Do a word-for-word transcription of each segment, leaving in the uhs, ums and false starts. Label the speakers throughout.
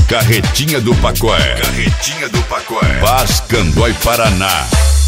Speaker 1: Carretinha do Pacoé. Carretinha do Pacoé. Paz, Candói, Paraná.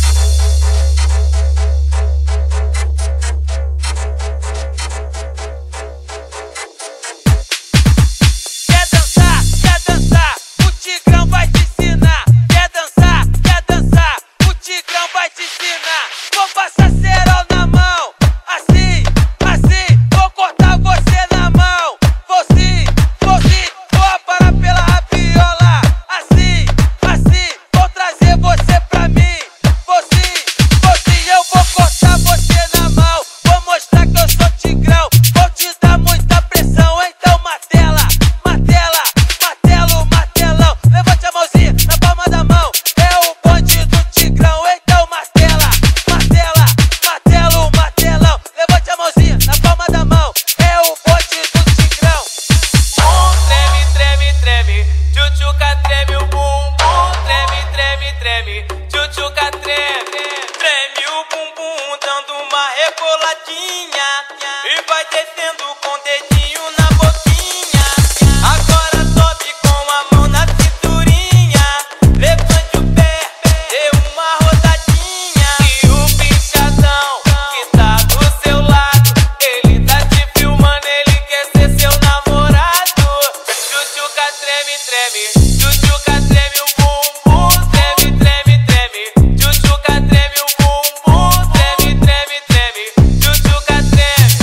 Speaker 2: E vai descendo com o dedinho na boquinha. Agora sobe com a mão na cinturinha. Levante o pé, dê uma rodadinha. E o bichadão que tá do seu lado, ele tá te filmando, ele quer ser seu namorado. Tchutchuca treme, treme, tchutchuca treme o bumbum. Treme, treme, treme, tchutchuca treme o bumbum. Treme, treme, treme, tchutchuca treme.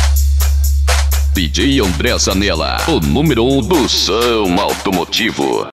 Speaker 3: D J André Zanella, o número um do som automotivo.